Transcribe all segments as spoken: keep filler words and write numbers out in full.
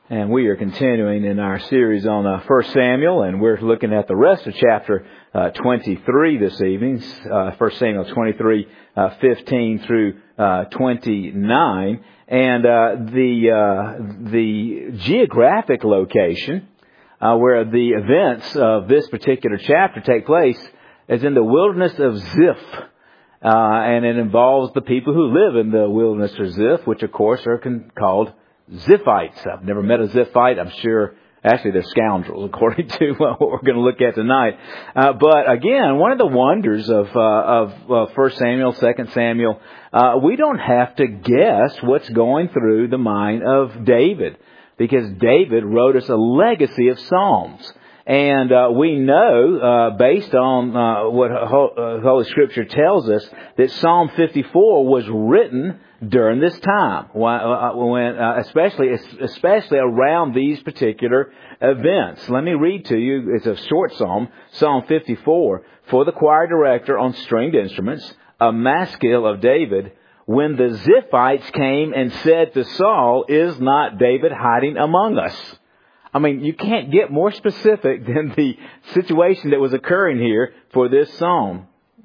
And we are continuing in our series on uh, First Samuel, and we're looking at the rest of chapter uh, twenty-three this evening, uh, First Samuel twenty-three, uh, fifteen through uh, twenty-nine. And uh, the uh, the geographic location uh, where the events of this particular chapter take place is in the wilderness of Ziph. Uh, and it involves the people who live in the wilderness of Ziph, which of course are con- called Ziphites. I've never met a Ziphite. I'm sure, actually, they're scoundrels, according to what we're going to look at tonight. Uh, but again, one of the wonders of uh, of uh, First Samuel, Second Samuel, uh, we don't have to guess what's going through the mind of David, because David wrote us a legacy of Psalms. And uh, we know, uh, based on uh, what Ho- Holy Scripture tells us, that Psalm fifty-four was written during this time, when, uh, especially especially around these particular events. Let me read to you. It's a short psalm, Psalm fifty-four, for the choir director on stringed instruments, a maskil of David. When the Ziphites came and said to Saul, "Is not David hiding among us?" I mean, you can't get more specific than the situation that was occurring here for this psalm.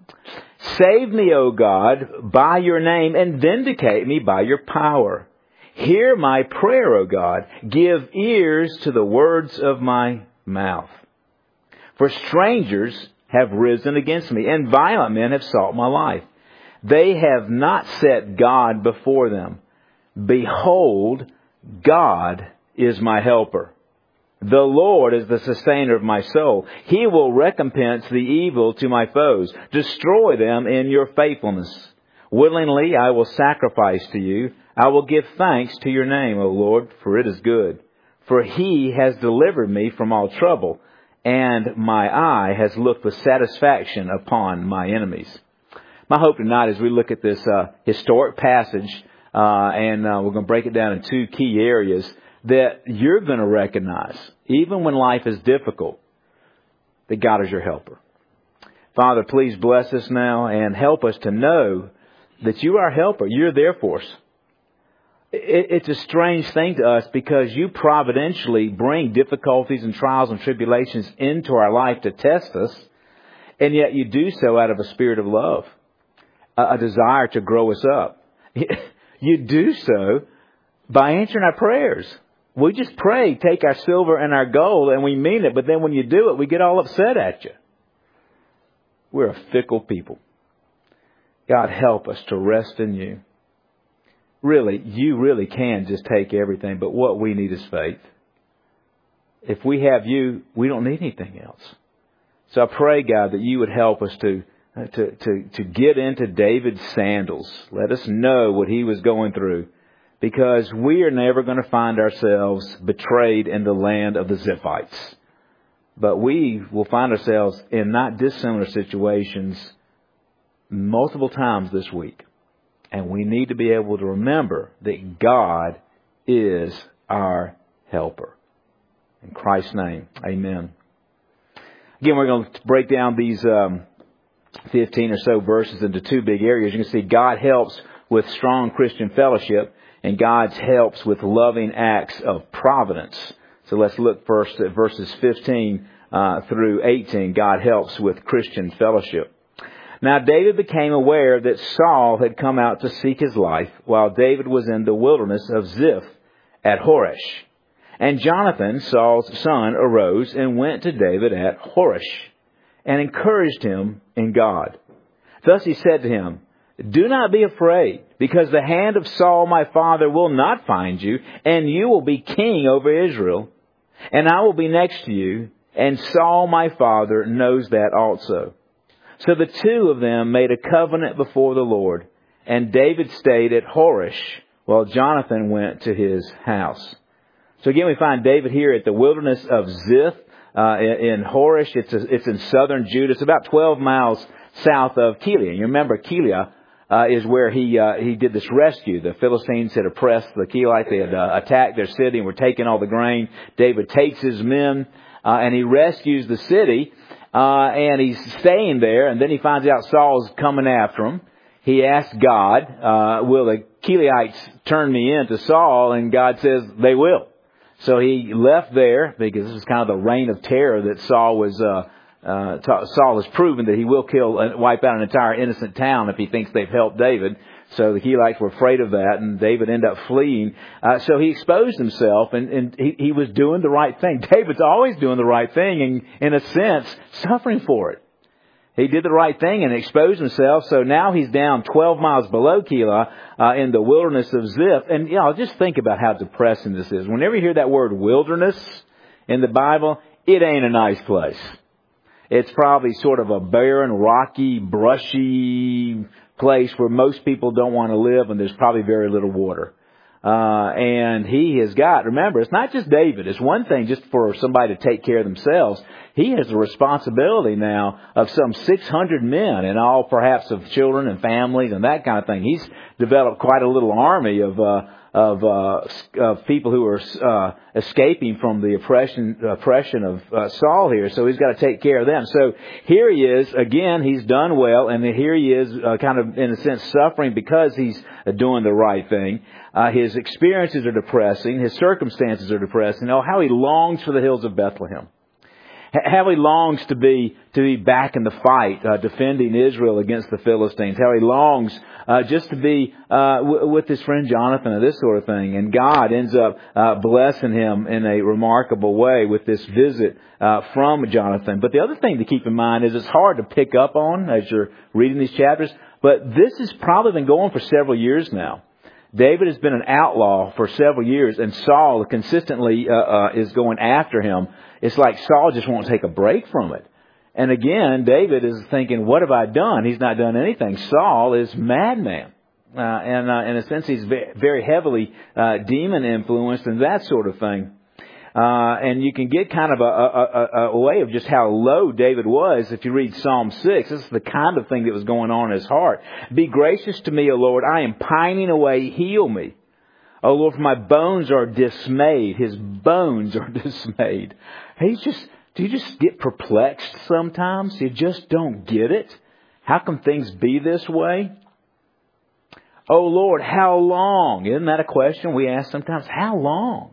Save me, O God, by your name, and vindicate me by your power. Hear my prayer, O God. Give ears to the words of my mouth. For strangers have risen against me, and violent men have sought my life. They have not set God before them. Behold, God is my helper. The Lord is the sustainer of my soul. He will recompense the evil to my foes. Destroy them in your faithfulness. Willingly I will sacrifice to you. I will give thanks to your name, O Lord, for it is good. For he has delivered me from all trouble, and my eye has looked with satisfaction upon my enemies. My hope tonight as we look at this uh, historic passage, uh, and uh, we're going to break it down in two key areas, that you're going to recognize, even when life is difficult, that God is your helper. Father, please bless us now and help us to know that you are our helper. You're there for us. It's a strange thing to us because you providentially bring difficulties and trials and tribulations into our life to test us, and yet you do so out of a spirit of love, a desire to grow us up. You do so by answering our prayers. We just pray, take our silver and our gold, and we mean it. But then when you do it, we get all upset at you. We're a fickle people. God, help us to rest in you. Really, you really can just take everything, but what we need is faith. If we have you, we don't need anything else. So I pray, God, that you would help us to, to, to, to get into David's sandals. Let us know what he was going through. Because we are never going to find ourselves betrayed in the land of the Ziphites. But we will find ourselves in not dissimilar situations multiple times this week. And we need to be able to remember that God is our helper. In Christ's name, amen. Again, we're going to break down these um, fifteen or so verses into two big areas. You can see God helps with strong Christian fellowship, and God helps with loving acts of providence. So let's look first at verses fifteen uh, through eighteen. God helps with Christian fellowship. Now David became aware that Saul had come out to seek his life while David was in the wilderness of Ziph at Horesh. And Jonathan, Saul's son, arose and went to David at Horesh and encouraged him in God. Thus he said to him, "Do not be afraid, because the hand of Saul my father will not find you, and you will be king over Israel, and I will be next to you, and Saul my father knows that also." So the two of them made a covenant before the Lord, and David stayed at Horesh while Jonathan went to his house. So again, we find David here at the wilderness of Ziph uh, in Horesh. It's, a, it's in southern Judah. It's about twelve miles south of Keilah. You remember Keilah Uh, is where he uh, he did this rescue. The Philistines had oppressed the Keelites. They had uh, attacked their city and were taking all the grain. David takes his men uh, and he rescues the city. Uh, and he's staying there. And then he finds out Saul's coming after him. He asks God, uh, will the Keelites turn me in to Saul? And God says they will. So he left there because this was kind of the reign of terror that Saul was, uh, uh, Saul has proven that he will kill and wipe out an entire innocent town if he thinks they've helped David. So the Keilahites were afraid of that, and David ended up fleeing. Uh, so he exposed himself, and, and he, he was doing the right thing. David's always doing the right thing, and in a sense, suffering for it. He did the right thing and exposed himself. So now he's down twelve miles below Keilah uh, in the wilderness of Ziph. And, you know, just think about how depressing this is. Whenever you hear that word wilderness in the Bible, it ain't a nice place. It's probably sort of a barren, rocky, brushy place where most people don't want to live, and there's probably very little water. Uh, and he has got, remember, it's not just David. It's one thing just for somebody to take care of themselves. He has the responsibility now of some six hundred men, and all perhaps of children and families and that kind of thing. He's developed quite a little army of, uh, of, uh, of people who are, uh, escaping from the oppression, oppression of, uh, Saul here. So he's got to take care of them. So here he is, again, he's done well, and here he is, uh, kind of, in a sense, suffering because he's doing the right thing. Uh, his experiences are depressing. His circumstances are depressing. Oh, how he longs for the hills of Bethlehem. How he longs to be to be back in the fight, uh, defending Israel against the Philistines. How he longs uh, just to be uh, w- with his friend Jonathan and this sort of thing. And God ends up uh, blessing him in a remarkable way with this visit uh, from Jonathan. But the other thing to keep in mind is it's hard to pick up on as you're reading these chapters. But this has probably been going for several years now. David has been an outlaw for several years, and Saul consistently uh, uh, is going after him. It's like Saul just won't take a break from it. And again, David is thinking, what have I done? He's not done anything. Saul is madman. Uh, and uh, in a sense, he's very heavily uh, demon influenced and that sort of thing. Uh, and you can get kind of a, a, a, a way of just how low David was if you read Psalm six. This is the kind of thing that was going on in his heart. Be gracious to me, O Lord. I am pining away. Heal me. O Lord, for my bones are dismayed. His bones are dismayed. He's just, do you just get perplexed sometimes? You just don't get it? How can things be this way? O Lord, how long? Isn't that a question we ask sometimes? How long?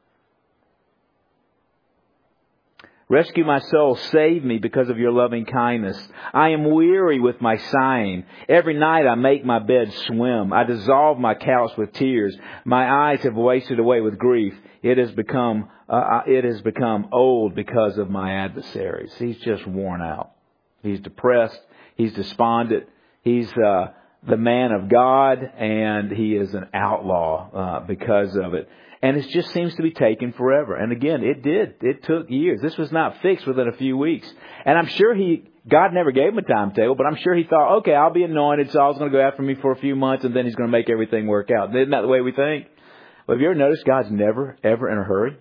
Rescue my soul, save me because of your loving kindness. I am weary with my sighing. Every night I make my bed swim. I dissolve my couch with tears. My eyes have wasted away with grief. It has become, uh, it has become old because of my adversaries. He's just worn out. He's depressed. He's despondent. He's, uh, the man of God, and he is an outlaw, uh, because of it. And it just seems to be taking forever. And again, it did. It took years. This was not fixed within a few weeks. And I'm sure he, God never gave him a timetable, but I'm sure he thought, okay, I'll be anointed. Saul's going to go after me for a few months, and then he's going to make everything work out. Isn't that the way we think? Well, have you ever noticed God's never, ever in a hurry?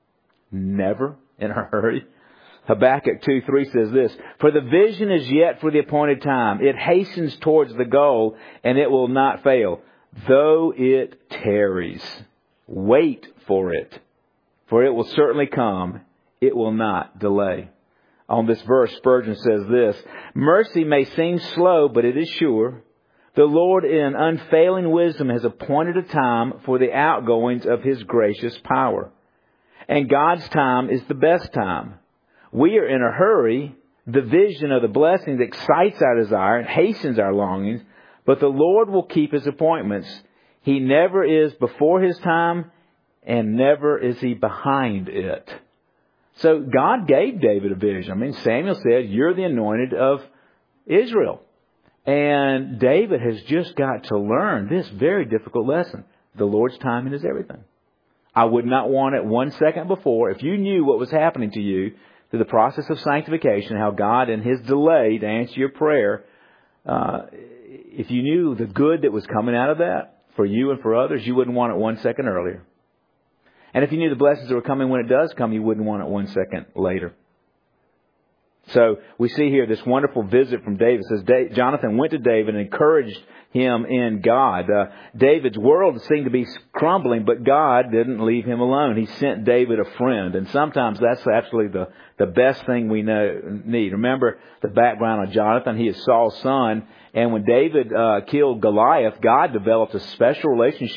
Never in a hurry. Habakkuk two three says this, for the vision is yet for the appointed time. It hastens towards the goal, and it will not fail, though it tarries. Wait for it, for it will certainly come. It will not delay. On this verse, Spurgeon says this, mercy may seem slow, but it is sure. The Lord in unfailing wisdom has appointed a time for the outgoings of His gracious power. And God's time is the best time. We are in a hurry. The vision of the blessings excites our desire and hastens our longings, but the Lord will keep His appointments. He never is before His time, and never is He behind it. So God gave David a vision. I mean, Samuel said, you're the anointed of Israel. And David has just got to learn this very difficult lesson. The Lord's timing is everything. I would not want it one second before. If you knew what was happening to you through the process of sanctification, how God in His delay to answer your prayer, uh, if you knew the good that was coming out of that, for you and for others, you wouldn't want it one second earlier. And if you knew the blessings that were coming when it does come, you wouldn't want it one second later. So we see here this wonderful visit from David. It says Jonathan went to David and encouraged him in God. Uh, David's world seemed to be crumbling, but God didn't leave him alone. He sent David a friend. And sometimes that's actually the, the best thing we know, need. Remember the background of Jonathan. He is Saul's son. And when David uh, killed Goliath, God developed a special relationship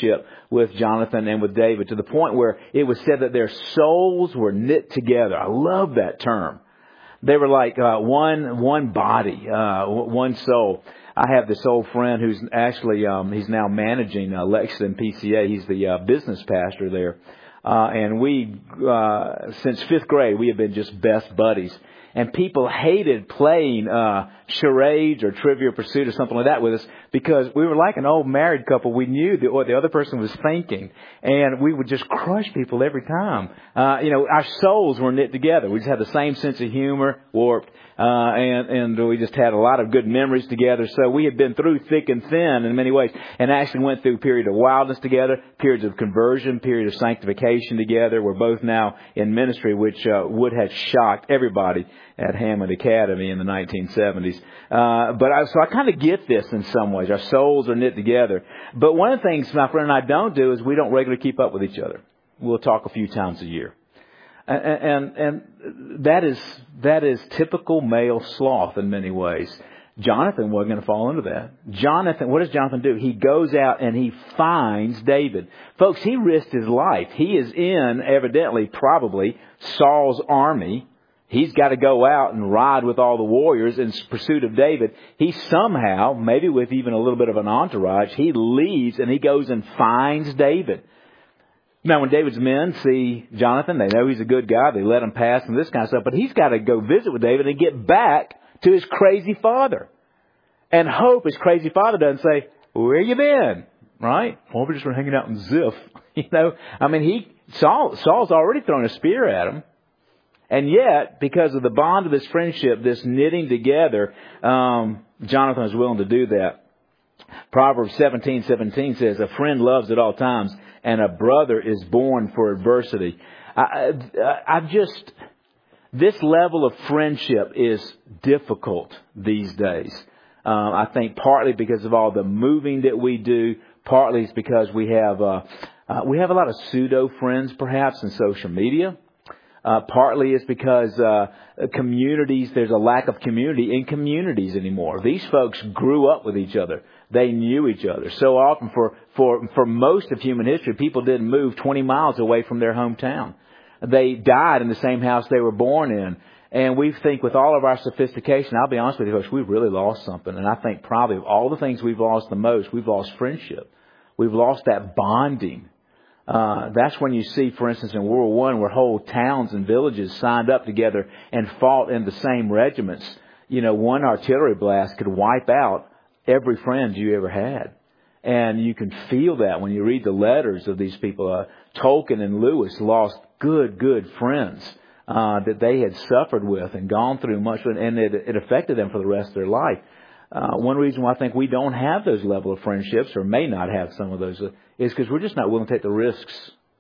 with Jonathan and with David, to the point where it was said that their souls were knit together. I love that term. They were like uh, one one body, uh, one soul. I have this old friend who's actually, um, he's now managing uh, Lexington P C A. He's the uh, business pastor there. Uh, and we, uh, since fifth grade, we have been just best buddies. And people hated playing uh charades or Trivial Pursuit or something like that with us, because we were like an old married couple. We knew the, what the other person was thinking, and we would just crush people every time. Uh, you know, our souls were knit together. We just had the same sense of humor, warped, uh, and, and we just had a lot of good memories together. So we had been through thick and thin in many ways, and actually went through a period of wildness together, periods of conversion, period of sanctification together. We're both now in ministry, which uh, would have shocked everybody at Hammond Academy in the nineteen seventies. Uh, but I, so I kind of get this in some ways. Our souls are knit together. But one of the things my friend and I don't do is we don't regularly keep up with each other. We'll talk a few times a year. And, and, and that is, that is typical male sloth in many ways. Jonathan wasn't going to fall into that. Jonathan, what does Jonathan do? He goes out and he finds David. Folks, he risked his life. He is in, evidently, probably, Saul's army. He's got to go out and ride with all the warriors in pursuit of David. He somehow, maybe with even a little bit of an entourage, he leaves and he goes and finds David. Now, when David's men see Jonathan, they know he's a good guy. They let him pass and this kind of stuff. But he's got to go visit with David and get back to his crazy father. And hope his crazy father doesn't say, "Where you been?" Right? Well, we're just hanging out in Ziph. You know, I mean, he Saul Saul's already thrown a spear at him. And yet, because of the bond of this friendship, this knitting together, um, Jonathan is willing to do that. Proverbs seventeen seventeen says, "A friend loves at all times, and a brother is born for adversity." I, I, I've just, this level of friendship is difficult these days. Um, I think partly because of all the moving that we do, partly it's because we have uh, uh, we have a lot of pseudo friends, perhaps, in social media. Uh, partly it's because uh, communities, there's a lack of community in communities anymore. These folks grew up with each other. They knew each other. So often for, for, for most of human history, people didn't move twenty miles away from their hometown. They died in the same house they were born in. And we think with all of our sophistication, I'll be honest with you folks, we've really lost something. And I think probably of all the things we've lost the most, we've lost friendship. We've lost that bonding. Uh, that's when you see, for instance, in World War One, where whole towns and villages signed up together and fought in the same regiments. You know, one artillery blast could wipe out every friend you ever had. And you can feel that when you read the letters of these people. Uh, Tolkien and Lewis lost good, good friends uh, that they had suffered with and gone through much, and it, it affected them for the rest of their life. Uh, one reason why I think we don't have those level of friendships, or may not have some of those, uh, is because we're just not willing to take the risks.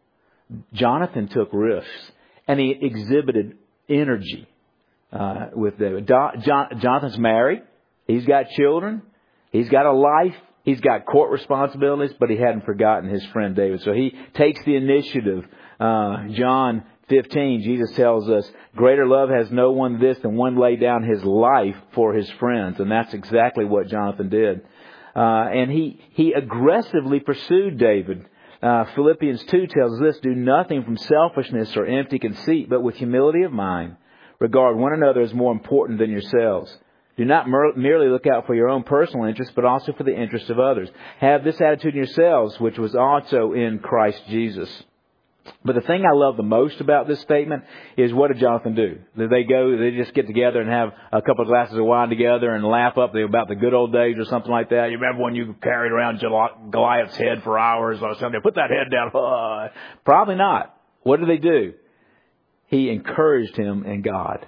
Jonathan took risks, and he exhibited energy uh, with David. Do- John- Jonathan's married. He's got children. He's got a life. He's got court responsibilities, but he hadn't forgotten his friend David. So he takes the initiative. Uh, John fifteen, Jesus tells us, "Greater love has no one this than one lay down his life for his friends." And that's exactly what Jonathan did. Uh, and he, he aggressively pursued David. Uh, Philippians two tells us this, "Do nothing from selfishness or empty conceit, but with humility of mind, regard one another as more important than yourselves. Do not mer- merely look out for your own personal interests, but also for the interests of others. Have this attitude in yourselves, which was also in Christ Jesus." But the thing I love the most about this statement is, what did Jonathan do? Did they go, they just get together and have a couple of glasses of wine together and laugh up about the good old days or something like that? You remember when you carried around Goliath's head for hours or something? Put that head down. Oh. Probably not. What did they do? He encouraged him in God.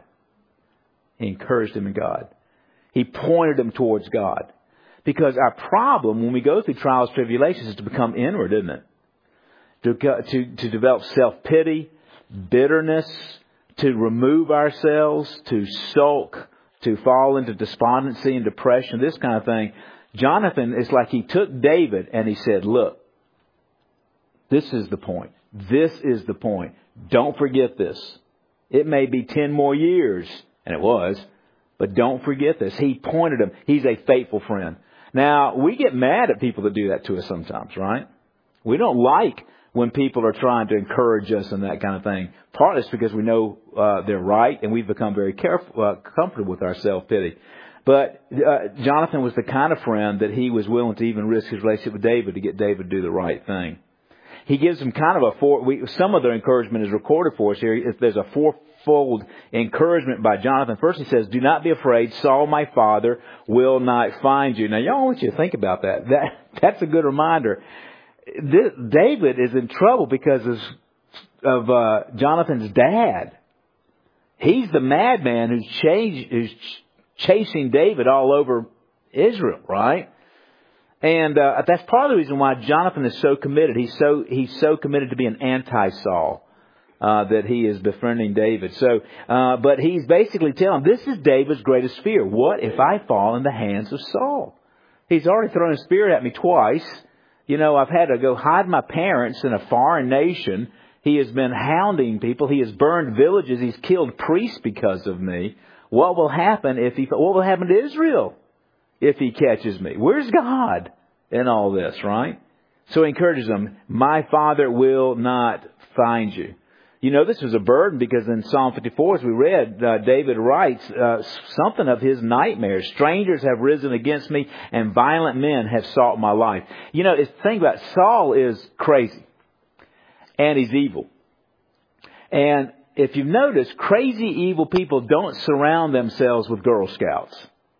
He encouraged him in God. He pointed him towards God. Because our problem when we go through trials, tribulations, is to become inward, isn't it? To, to, to develop self-pity, bitterness, to remove ourselves, to sulk, to fall into despondency and depression, this kind of thing. Jonathan, it's like he took David and he said, "Look, this is the point. This is the point. Don't forget this. It may be ten more years," and it was, but don't forget this. He pointed him. He's a faithful friend. Now, we get mad at people that do that to us sometimes, right? We don't like when people are trying to encourage us and that kind of thing. Partly it's because we know uh, they're right, and we've become very careful, uh, comfortable with our self-pity. But uh, Jonathan was the kind of friend that he was willing to even risk his relationship with David to get David to do the right thing. He gives him kind of a four. We, some of the encouragement is recorded for us here. If there's a fourfold encouragement by Jonathan. First, he says, "Do not be afraid. Saul, my father, will not find you." Now, y'all, I want you to think about that. That that's a good reminder. This, David is in trouble because of, of uh, Jonathan's dad. He's the madman who's, changed, who's chasing David all over Israel, right? And uh, that's part of the reason why Jonathan is so committed. He's so he's so committed to being anti-Saul uh, that he is befriending David. So, uh, but he's basically telling him, this is David's greatest fear. What if I fall in the hands of Saul? He's already thrown a spear at me twice. You know, I've had to go hide my parents in a foreign nation. He has been hounding people. He has burned villages. He's killed priests because of me. What will happen if he? What will happen to Israel if he catches me? Where's God in all this, right? So he encourages them, my father will not find you. You know, this was a burden because in Psalm fifty-four, as we read, uh, David writes uh, something of his nightmares. Strangers have risen against me and violent men have sought my life. You know, it's the thing about it, Saul is crazy and he's evil. And if you've noticed, crazy, evil people don't surround themselves with Girl Scouts.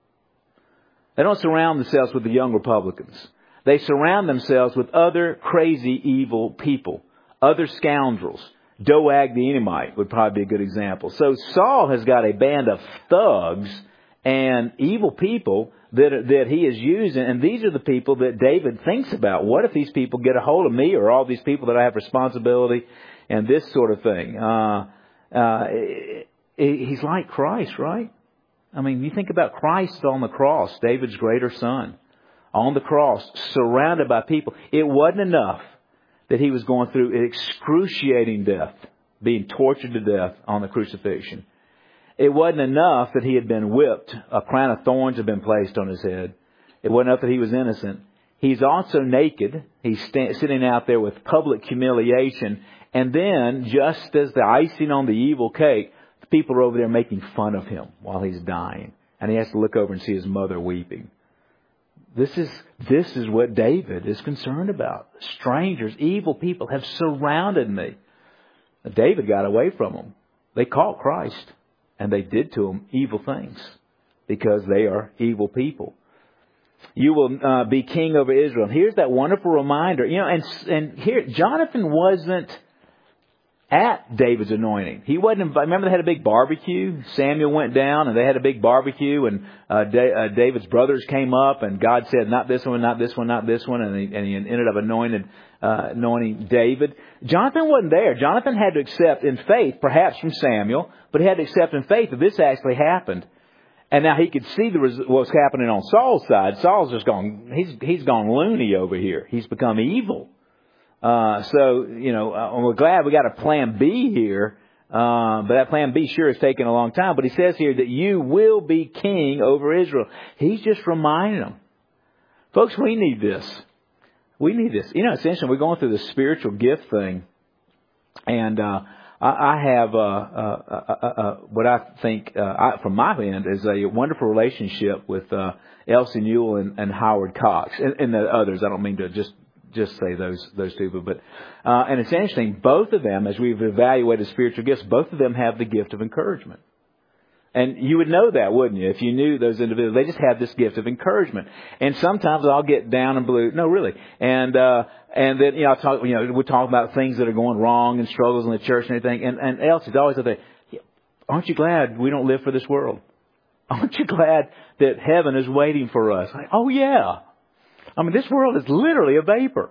They don't surround themselves with the Young Republicans. They surround themselves with other crazy, evil people, other scoundrels. Doeg the Edomite would probably be a good example. So Saul has got a band of thugs and evil people that that he is using, and these are the people that David thinks about. What if these people get a hold of me, or all these people that I have responsibility, and this sort of thing? Uh, uh, he's like Christ, right? I mean, you think about Christ on the cross, David's greater son, on the cross, surrounded by people. It wasn't enough that he was going through excruciating death, being tortured to death on the crucifixion. It wasn't enough that he had been whipped. A crown of thorns had been placed on his head. It wasn't enough that he was innocent. He's also naked. He's st- sitting out there with public humiliation. And then, just as the icing on the evil cake, the people are over there making fun of him while he's dying. And he has to look over and see his mother weeping. This is this is what David is concerned about. Strangers, evil people have surrounded me. David got away from them. They caught Christ, and they did to him evil things because they are evil people. You will uh, be king over Israel. And here's that wonderful reminder. You know, and and here Jonathan wasn't at David's anointing. He wasn't invited. Remember, they had a big barbecue. Samuel went down and they had a big barbecue, and uh, da- uh, David's brothers came up, and God said, "Not this one, not this one, not this one," and he, and he ended up anointed, uh, anointing David. Jonathan wasn't there. Jonathan had to accept in faith, perhaps from Samuel, but he had to accept in faith that this actually happened. And now he could see the res- what was happening on Saul's side. Saul's just gone. He's he's gone loony over here. He's become evil. Uh, so, you know, uh, we're glad we got a plan B here. Uh, but that plan B sure has taken a long time. But he says here that you will be king over Israel. He's just reminding them. Folks, we need this. We need this. You know, it's interesting. We're going through the spiritual gift thing. And, uh, I, I have, uh, uh, uh, uh, uh what I think, uh, I, from my end is a wonderful relationship with, uh, Elsie Newell and, and Howard Cox and, and the others. I don't mean to just, Just say those those two, but uh, and it's interesting. Both of them, as we've evaluated spiritual gifts, both of them have the gift of encouragement, and you would know that, wouldn't you, if you knew those individuals? They just have this gift of encouragement. And sometimes I'll get down and blue. No, really, and uh, and then you know I talk. You know, we talk about things that are going wrong and struggles in the church and everything. And and Elsie's always like, "Aren't you glad we don't live for this world? Aren't you glad that heaven is waiting for us?" Like, oh yeah. I mean, this world is literally a vapor.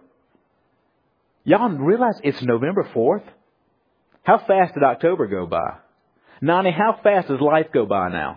Y'all realize it's November fourth? How fast did October go by? Nani, how fast does life go by now?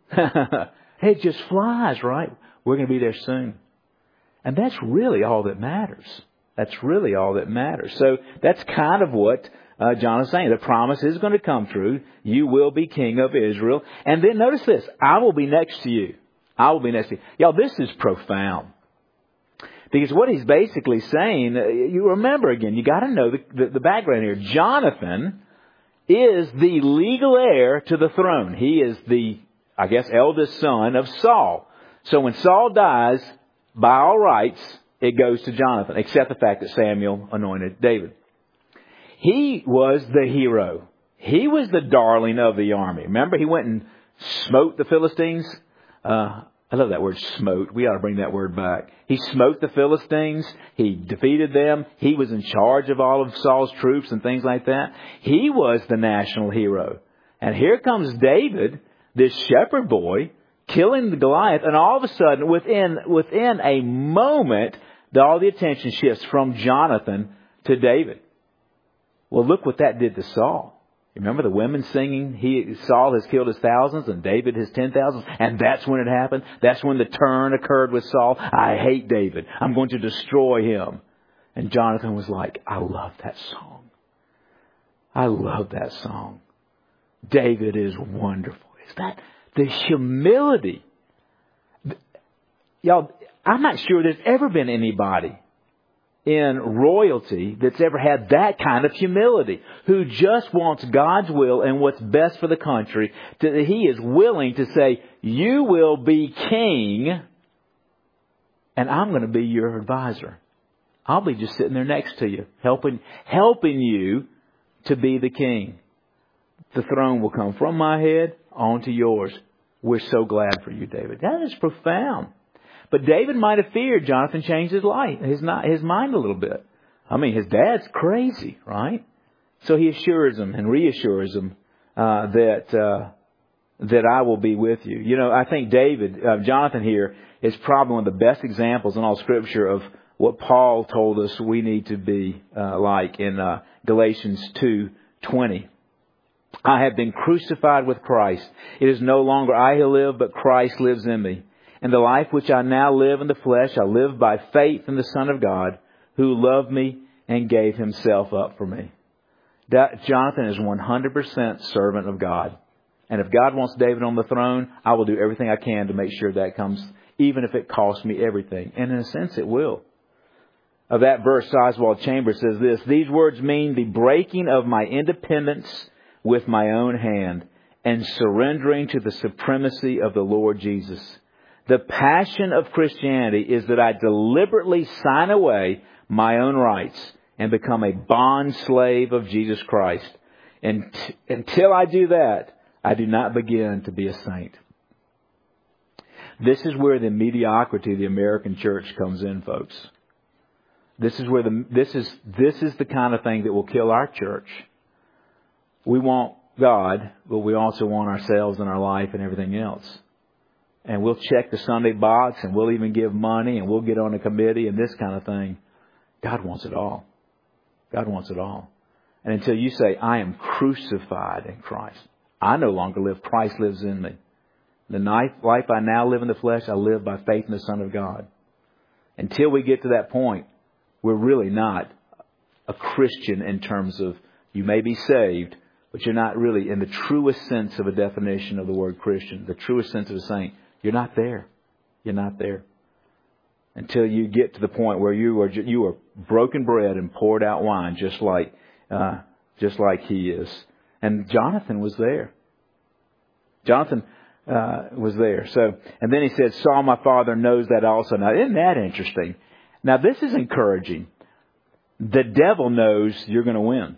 It just flies, right? We're going to be there soon. And that's really all that matters. That's really all that matters. So that's kind of what uh, John is saying. The promise is going to come true. You will be king of Israel. And then notice this. I will be next to you. I will be next to you. Y'all, this is profound. Because what he's basically saying, you remember again, you got to know the, the, the background here. Jonathan is the legal heir to the throne. He is the, I guess, eldest son of Saul. So when Saul dies, by all rights, it goes to Jonathan, except the fact that Samuel anointed David. He was the hero. He was the darling of the army. Remember, he went and smote the Philistines. Uh, I love that word, smote. We ought to bring that word back. He smote the Philistines. He defeated them. He was in charge of all of Saul's troops and things like that. He was the national hero. And here comes David, this shepherd boy, killing the Goliath. And all of a sudden, within, within a moment, all the attention shifts from Jonathan to David. Well, look what that did to Saul. Remember the women singing, he, Saul has killed his thousands and David his ten thousands? And that's when it happened. That's when the turn occurred with Saul. I hate David. I'm going to destroy him. And Jonathan was like, I love that song. I love that song. David is wonderful. Is that the humility? Y'all, I'm not sure there's ever been anybody in royalty that's ever had that kind of humility, who just wants God's will and what's best for the country. To, he is willing to say, you will be king and I'm going to be your advisor. I'll be just sitting there next to you, helping, helping you to be the king. The throne will come from my head onto yours. We're so glad for you, David. That is profound. But David might have feared Jonathan changed his life, his, his mind a little bit. I mean, his dad's crazy, right? So he assures him and reassures him uh, that uh, that I will be with you. You know, I think David, uh, Jonathan here is probably one of the best examples in all Scripture of what Paul told us we need to be uh, like in uh, Galatians two twenty. I have been crucified with Christ. It is no longer I who live, but Christ lives in me. And the life which I now live in the flesh, I live by faith in the Son of God, who loved me and gave himself up for me. That Jonathan is one hundred percent servant of God. And if God wants David on the throne, I will do everything I can to make sure that comes, even if it costs me everything. And in a sense, it will. Of that verse, Oswald Chambers says this, these words mean the breaking of my independence with my own hand and surrendering to the supremacy of the Lord Jesus. The passion of Christianity is that I deliberately sign away my own rights and become a bond slave of Jesus Christ. And t- until I do that, I do not begin to be a saint. This is where the mediocrity of the American church comes in, folks. This is where the this is this is the kind of thing that will kill our church. We want God, but we also want ourselves and our life and everything else. And we'll check the Sunday box and we'll even give money and we'll get on a committee and this kind of thing. God wants it all. God wants it all. And until you say, I am crucified in Christ. I no longer live. Christ lives in me. The life I now live in the flesh, I live by faith in the Son of God. Until we get to that point, we're really not a Christian in terms of you may be saved, but you're not really in the truest sense of a definition of the word Christian, the truest sense of a saint. You're not there. You're not there. Until you get to the point where you are you are broken bread and poured out wine, just like uh, just like he is. And Jonathan was there. Jonathan uh, was there. So, and then he said, Saul, my father, knows that also. Now, isn't that interesting? Now, this is encouraging. The devil knows you're going to win.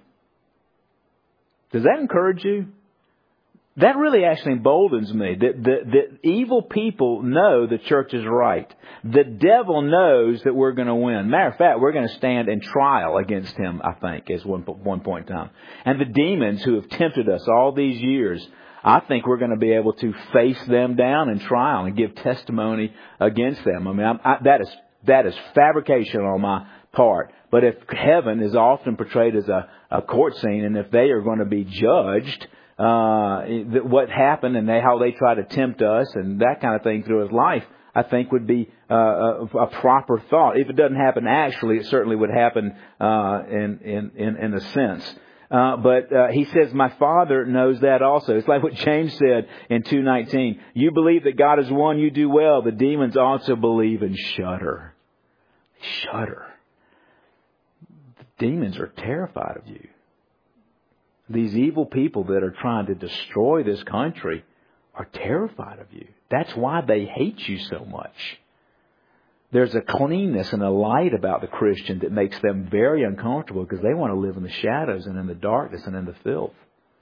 Does that encourage you? That really actually emboldens me. That the, the evil people know the church is right. The devil knows that we're going to win. Matter of fact, we're going to stand in trial against him, I think, at one, one point in time. And the demons who have tempted us all these years, I think we're going to be able to face them down in trial and give testimony against them. I mean, I, I, that is that is fabrication on my part. But if heaven is often portrayed as a, a court scene, and if they are going to be judged, uh, what happened and they, how they try to tempt us and that kind of thing through his life, I think would be uh, a, a proper thought. If it doesn't happen actually, it certainly would happen uh, in, in, in, in a sense. Uh, but uh, he says, my Father knows that also. It's like what James said in two nineteen. You believe that God is one, you do well. The demons also believe and shudder. shudder. The demons are terrified of you. These evil people that are trying to destroy this country are terrified of you. That's why they hate you so much. There's a cleanness and a light about the Christian that makes them very uncomfortable because they want to live in the shadows and in the darkness and in the filth.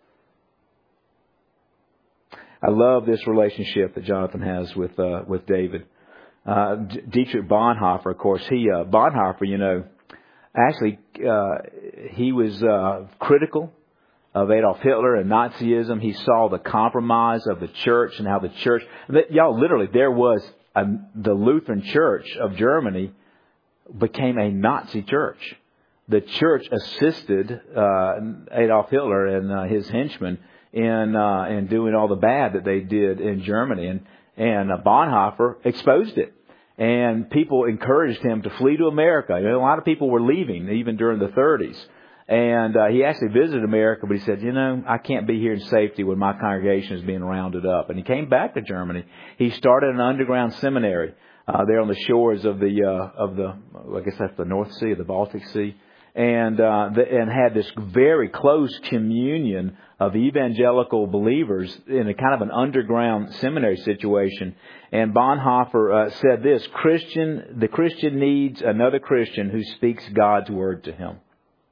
I love this relationship that Jonathan has with uh, with David. Uh, Dietrich Bonhoeffer, of course, he uh, Bonhoeffer, you know, actually uh, he was uh, critical of Adolf Hitler and Nazism. He saw the compromise of the church and how the church, y'all, literally, there was a, the Lutheran Church of Germany became a Nazi church. The church assisted uh, Adolf Hitler and uh, his henchmen in uh, in doing all the bad that they did in Germany, and and uh, Bonhoeffer exposed it. And people encouraged him to flee to America. You know, a lot of people were leaving even during the thirties. And uh, he actually visited America, but he said, you know, I can't be here in safety when my congregation is being rounded up. And he came back to Germany. He started an underground seminary uh, there on the shores of the, uh, of the, I guess that's the North Sea, or the Baltic Sea, and uh, the, and had this very close communion of evangelical believers in a kind of an underground seminary situation. And Bonhoeffer uh, said this: Christian, the Christian needs another Christian who speaks God's word to him.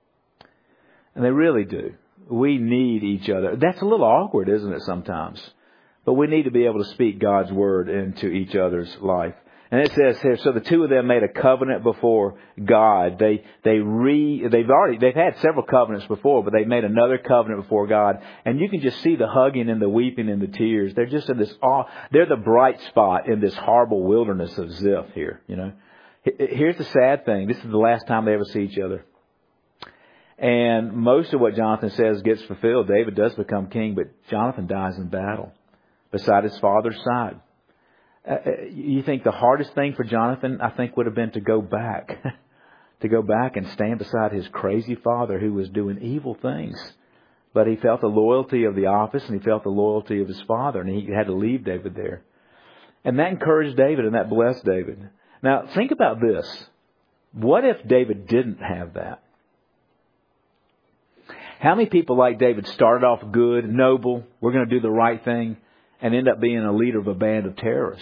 And they really do. We need each other. That's a little awkward, isn't it, sometimes? But we need to be able to speak God's word into each other's life. And it says here, so the two of them made a covenant before God. They they re they've already they've had several covenants before, but they made another covenant before God. And you can just see the hugging and the weeping and the tears. They're just in this awe. They're the bright spot in this horrible wilderness of Ziph here. You know, here's the sad thing. This is the last time they ever see each other. And most of what Jonathan says gets fulfilled. David does become king, but Jonathan dies in battle beside his father's side. Uh, you think the hardest thing for Jonathan, I think, would have been to go back, to go back and stand beside his crazy father who was doing evil things. But he felt the loyalty of the office, and he felt the loyalty of his father, and he had to leave David there. And that encouraged David, and that blessed David. Now, think about this. What if David didn't have that? How many people like David started off good, noble, we're going to do the right thing, and end up being a leader of a band of terrorists?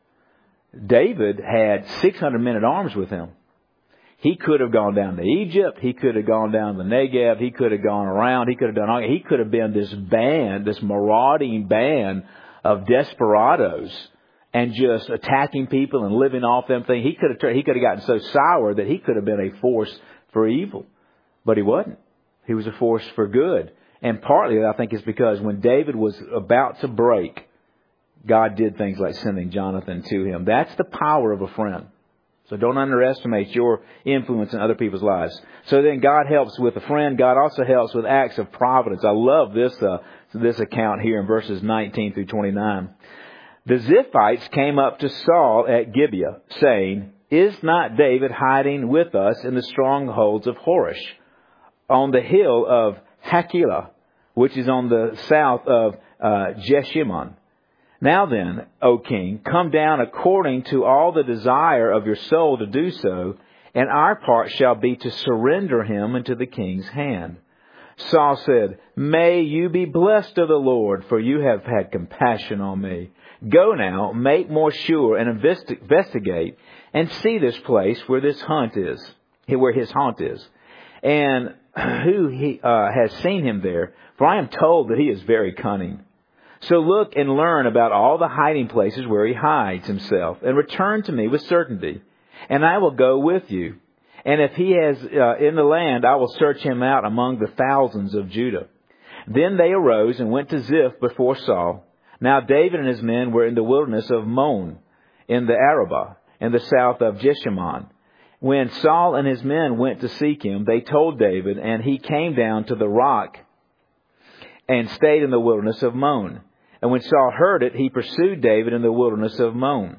David had six hundred men at arms with him. He could have gone down to Egypt. He could have gone down to the Negev. He could have gone around. He could have done all. He could have been this band, this marauding band of desperados, and just attacking people and living off them things. He could have. He could have gotten so sour that he could have been a force for evil, but he wasn't. He was a force for good. And partly, I think, is because when David was about to break, God did things like sending Jonathan to him. That's the power of a friend. So don't underestimate your influence in other people's lives. So then God helps with a friend. God also helps with acts of providence. I love this uh, this account here in verses nineteen through twenty-nine. The Ziphites came up to Saul at Gibeah, saying, "Is not David hiding with us in the strongholds of Horish, on the hill of Hakilah, which is on the south of uh, Jeshimon? Now then, O king, come down according to all the desire of your soul to do so, and our part shall be to surrender him into the king's hand." Saul said, "May you be blessed of the Lord, for you have had compassion on me. Go now, make more sure, and investigate, and see this place where this haunt is, where his haunt is, and who he uh, has seen him there, for I am told that he is very cunning. So look and learn about all the hiding places where he hides himself, and return to me with certainty, and I will go with you. And if he is uh, in the land, I will search him out among the thousands of Judah." Then they arose and went to Ziph before Saul. Now David and his men were in the wilderness of Mon, in the Arabah, in the south of Jeshimon. When Saul and his men went to seek him, they told David, and he came down to the rock and stayed in the wilderness of Mon. And when Saul heard it, he pursued David in the wilderness of Mon.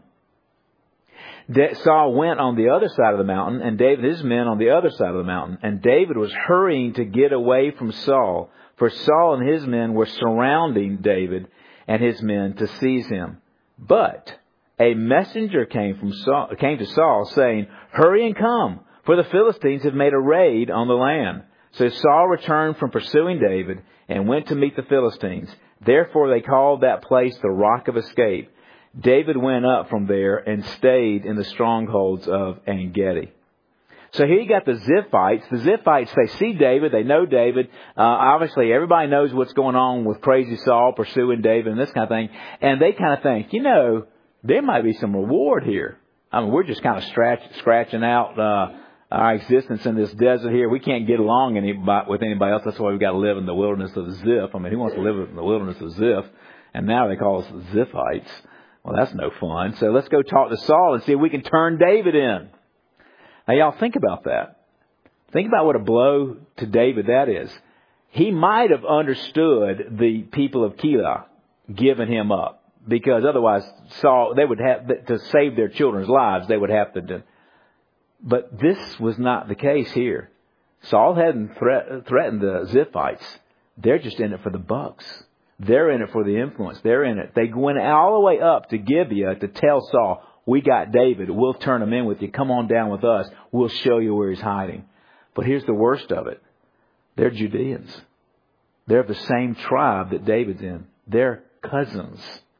Saul went on the other side of the mountain, and David and his men on the other side of the mountain. And David was hurrying to get away from Saul, for Saul and his men were surrounding David and his men to seize him. But a messenger came from Saul, came to Saul, saying, Hurry and come, for the Philistines have made a raid on the land. So Saul returned from pursuing David and went to meet the Philistines. Therefore they called that place the Rock of Escape. David went up from there and stayed in the strongholds of En-Gedi. So here you got the Ziphites. The Ziphites, they see David. They know David. Uh, obviously, everybody knows what's going on with crazy Saul pursuing David and this kind of thing. And they kind of think, you know, there might be some reward here. I mean, we're just kind of scratch, scratching out uh, our existence in this desert here. We can't get along anybody, with anybody else. That's why we've got to live in the wilderness of Ziph. I mean, who wants to live in the wilderness of Ziph? And now they call us Ziphites. Well, that's no fun. So let's go talk to Saul and see if we can turn David in. Now, y'all, think about that. Think about what a blow to David that is. He might have understood the people of Keilah giving him up, because otherwise Saul, they would have to save their children's lives. They would have to do. But this was not the case here. Saul hadn't threat, threatened the Ziphites. They're just in it for the bucks. They're in it for the influence. They're in it. They went all the way up to Gibeah to tell Saul, we got David. We'll turn him in with you. Come on down with us. We'll show you where he's hiding. But here's the worst of it. They're Judeans. They're of the same tribe that David's in. They're cousins.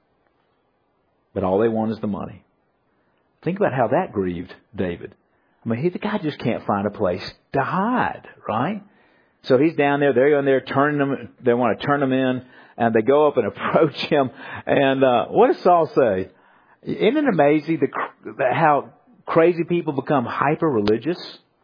But all they want is the money. Think about how that grieved David. I mean, he, the guy just can't find a place to hide, right? So he's down there. They're going there turning them. They want to turn him in. And they go up and approach him. And uh, what does Saul say? Isn't it amazing the, how crazy people become hyper-religious?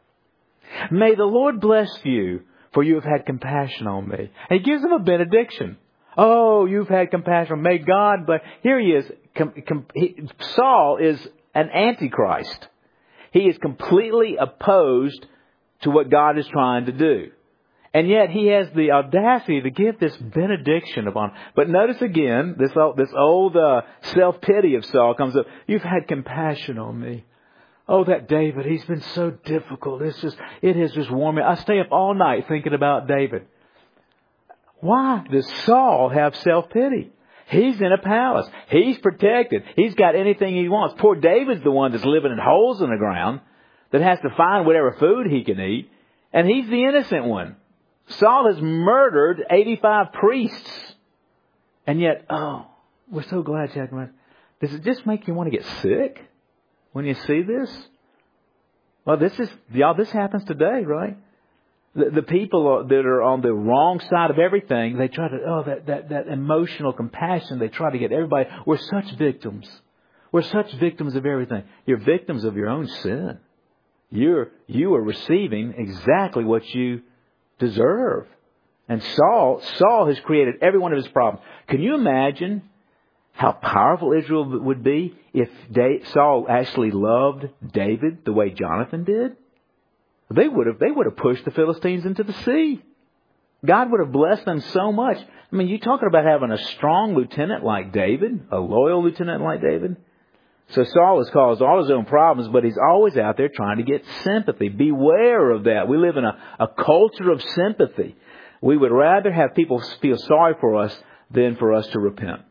May the Lord bless you, for you have had compassion on me. And he gives them a benediction. Oh, you've had compassion. May God bless. Here he is. Com, com, he, Saul is an antichrist. He is completely opposed to what God is trying to do. And yet he has the audacity to give this benediction upon. But notice again, this old, this old uh, self-pity of Saul comes up. You've had compassion on me. Oh, that David, he's been so difficult. It's just, it has just worn me. I stay up all night thinking about David. Why does Saul have self-pity? He's in a palace. He's protected. He's got anything he wants. Poor David's the one that's living in holes in the ground, that has to find whatever food he can eat. And he's the innocent one. Saul has murdered eighty-five priests. And yet, oh, we're so glad you had money. Does it just make you want to get sick when you see this? Well, this is, y'all, this happens today, right? The, the people that are on the wrong side of everything, they try to, oh, that, that, that emotional compassion, they try to get everybody. We're such victims. We're such victims of everything. You're victims of your own sin. You're, you are receiving exactly what you deserve. And Saul, Saul has created every one of his problems. Can you imagine how powerful Israel would be if Saul actually loved David the way Jonathan did? They would have, they would have pushed the Philistines into the sea. God would have blessed them so much. I mean, you're talking about having a strong lieutenant like David, a loyal lieutenant like David. So Saul has caused all his own problems, but he's always out there trying to get sympathy. Beware of that. We live in a, a culture of sympathy. We would rather have people feel sorry for us than for us to repent.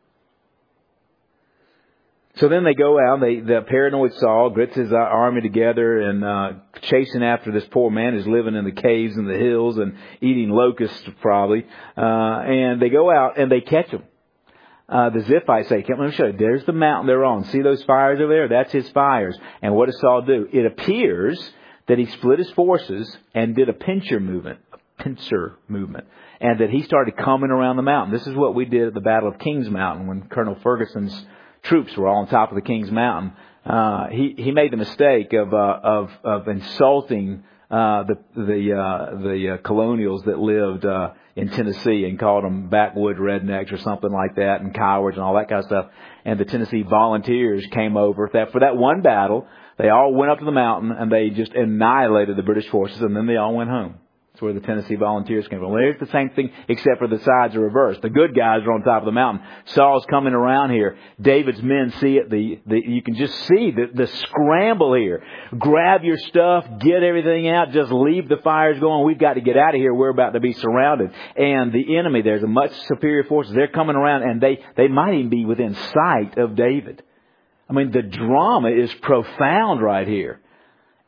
So then they go out, they, the paranoid Saul grits his army together and uh, chasing after this poor man who's living in the caves and the hills and eating locusts probably. Uh, and they go out and they catch him. Uh, the Ziphites say, let me show you, there's the mountain they're on. See those fires over there? That's his fires. And what does Saul do? It appears that he split his forces and did a pincer movement, a pincer movement, and that he started coming around the mountain. This is what we did at the Battle of Kings Mountain when Colonel Ferguson's troops were all on top of the King's Mountain. Uh, he, he made the mistake of, uh, of, of insulting, uh, the, the, uh, the uh, colonials that lived, uh, in Tennessee and called them backwood rednecks or something like that and cowards and all that kind of stuff. And the Tennessee volunteers came over that for that one battle. They all went up to the mountain and they just annihilated the British forces, and then they all went home. That's where the Tennessee volunteers came from. Well, it's the same thing, except for the sides are reversed. The good guys are on top of the mountain. Saul's coming around here. David's men see it. The, the you can just see the, the scramble here. Grab your stuff, get everything out, just leave the fires going. We've got to get out of here. We're about to be surrounded. And the enemy, there's a much superior forces. They're coming around, and they, they might even be within sight of David. I mean, the drama is profound right here.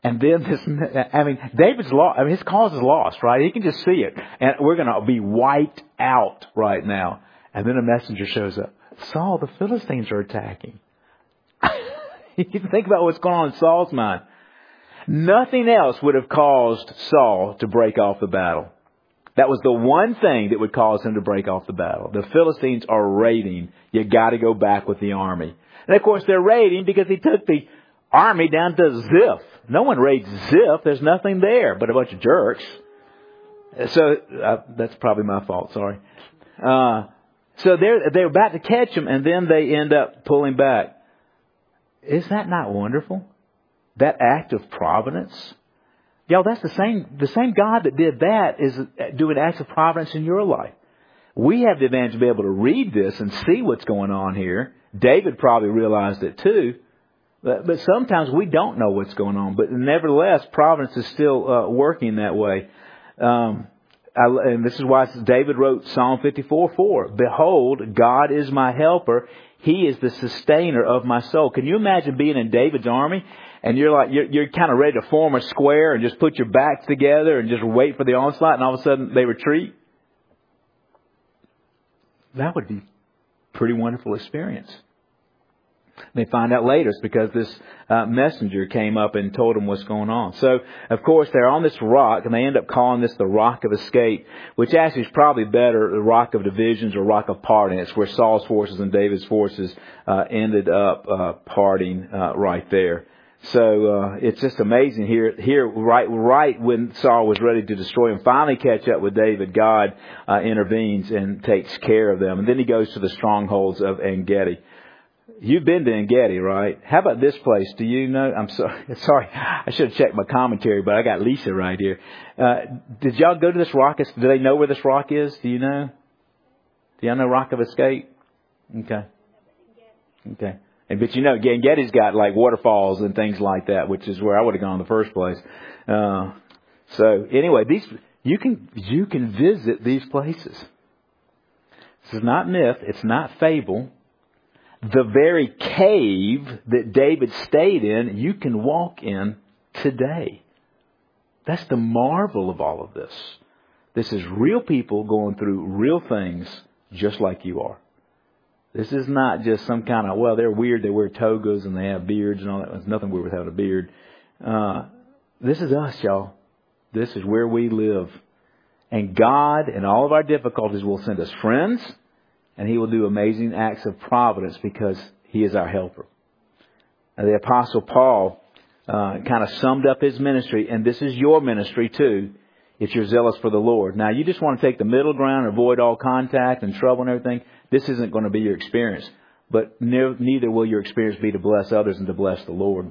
And then this, I mean, David's lost. I mean, his cause is lost, right? He can just see it. And we're going to be wiped out right now. And then a messenger shows up. Saul, the Philistines are attacking. You can think about what's going on in Saul's mind. Nothing else would have caused Saul to break off the battle. That was the one thing that would cause him to break off the battle. The Philistines are raiding. You got to go back with the army. And of course they're raiding because he took the army down to Ziph. No one raids Ziph. There's nothing there but a bunch of jerks. So uh, that's probably my fault. Sorry. Uh, so they're they're about to catch him, and then they end up pulling back. Is that not wonderful? That act of providence. Y'all, that's the same, the same God that did that is doing acts of providence in your life. We have the advantage to be able to read this and see what's going on here. David probably realized it too. But, but sometimes we don't know what's going on. But nevertheless, providence is still uh, working that way. Um, I, and this is why David wrote Psalm fifty-four four. Behold, God is my helper. He is the sustainer of my soul. Can you imagine being in David's army? And you're like, you're, you're kind of ready to form a square and just put your backs together and just wait for the onslaught, and all of a sudden they retreat. That would be a pretty wonderful experience. They find out later it's because this uh, messenger came up and told them what's going on. So, of course, they're on this rock, and they end up calling this the Rock of Escape, which actually is probably better, the Rock of Divisions or Rock of Parting. It's where Saul's forces and David's forces uh, ended up uh, parting uh, right there. So uh, it's just amazing here. Here, right, right when Saul was ready to destroy him, finally catch up with David, God uh, intervenes and takes care of them. And then he goes to the strongholds of En-Gedi. You've been to En-Gedi, right? How about this place? Do you know? I'm sorry. Sorry, I should have checked my commentary, but I got Lisa right here. Uh, did y'all go to this rock? Do they know where this rock is? Do you know? Do y'all know Rock of Escape? Okay. Okay. And but you know, En-Gedi's got like waterfalls and things like that, which is where I would have gone in the first place. Uh, so anyway, these you can you can visit these places. This is not myth. It's not fable. The very cave that David stayed in, you can walk in today. That's the marvel of all of this. This is real people going through real things just like you are. This is not just some kind of, well, they're weird, they wear togas and they have beards and all that. There's nothing weird with having a beard. Uh, this is us, y'all. This is where we live. And God, in all of our difficulties, will send us friends, and He will do amazing acts of providence because He is our helper. Now, the Apostle Paul uh, kind of summed up his ministry, and this is your ministry too, if you're zealous for the Lord. Now, you just want to take the middle ground and avoid all contact and trouble and everything. This isn't going to be your experience. But ne- neither will your experience be to bless others and to bless the Lord.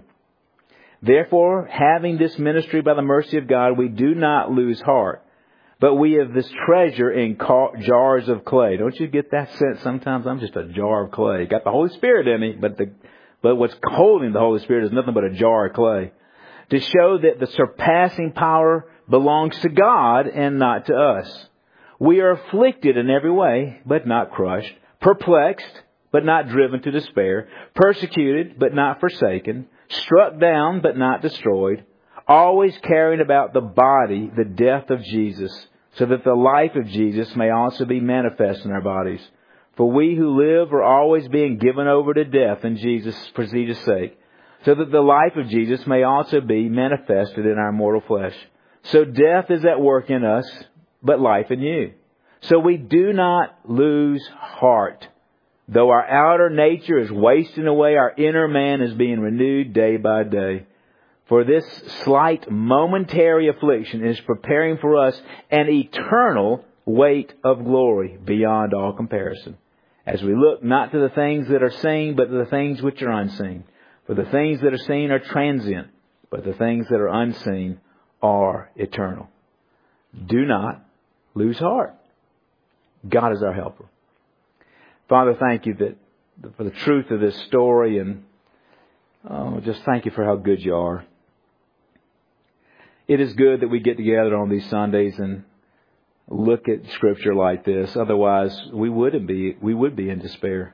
Therefore, having this ministry by the mercy of God, we do not lose heart. But we have this treasure in ca- jars of clay. Don't you get that sense sometimes? I'm just a jar of clay. Got the Holy Spirit in me, but the but what's holding the Holy Spirit is nothing but a jar of clay. To show that the surpassing power belongs to God and not to us. We are afflicted in every way, but not crushed. Perplexed, but not driven to despair. Persecuted, but not forsaken. Struck down, but not destroyed. Always carrying about the body the death of Jesus, so that the life of Jesus may also be manifest in our bodies. For we who live are always being given over to death in Jesus for Jesus' sake, so that the life of Jesus may also be manifested in our mortal flesh. So death is at work in us, but life in you. So we do not lose heart. Though our outer nature is wasting away, our inner man is being renewed day by day. For this slight momentary affliction is preparing for us an eternal weight of glory beyond all comparison. As we look not to the things that are seen, but to the things which are unseen. For the things that are seen are transient, but the things that are unseen are eternal. Do not lose heart. God is our helper. Father, thank you that for the truth of this story, and oh, just thank you for how good you are. It is good that we get together on these Sundays and look at Scripture like this. Otherwise, we wouldn't be, we would be in despair.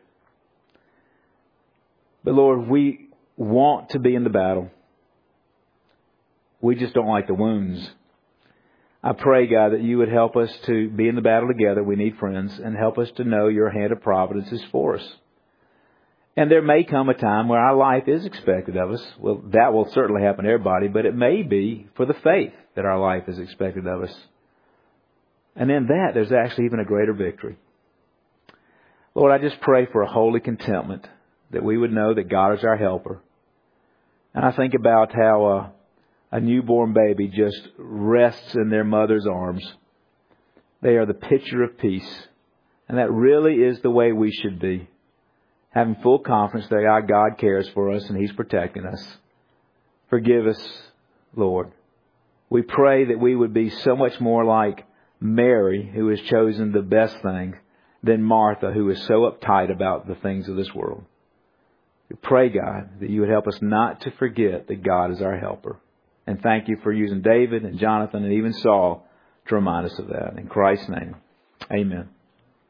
But Lord, we want to be in the battle. We just don't like the wounds. I pray, God, that you would help us to be in the battle together. We need friends. And help us to know your hand of providence is for us. And there may come a time where our life is expected of us. Well, that will certainly happen to everybody, but it may be for the faith that our life is expected of us. And in that, there's actually even a greater victory. Lord, I just pray for a holy contentment, that we would know that God is our helper. And I think about how uh, a newborn baby just rests in their mother's arms. They are the picture of peace. And that really is the way we should be. Having full confidence that our God cares for us and He's protecting us. Forgive us, Lord. We pray that we would be so much more like Mary, who has chosen the best thing, than Martha, who is so uptight about the things of this world. We pray, God, that you would help us not to forget that God is our helper. And thank you for using David and Jonathan and even Saul to remind us of that. In Christ's name, amen.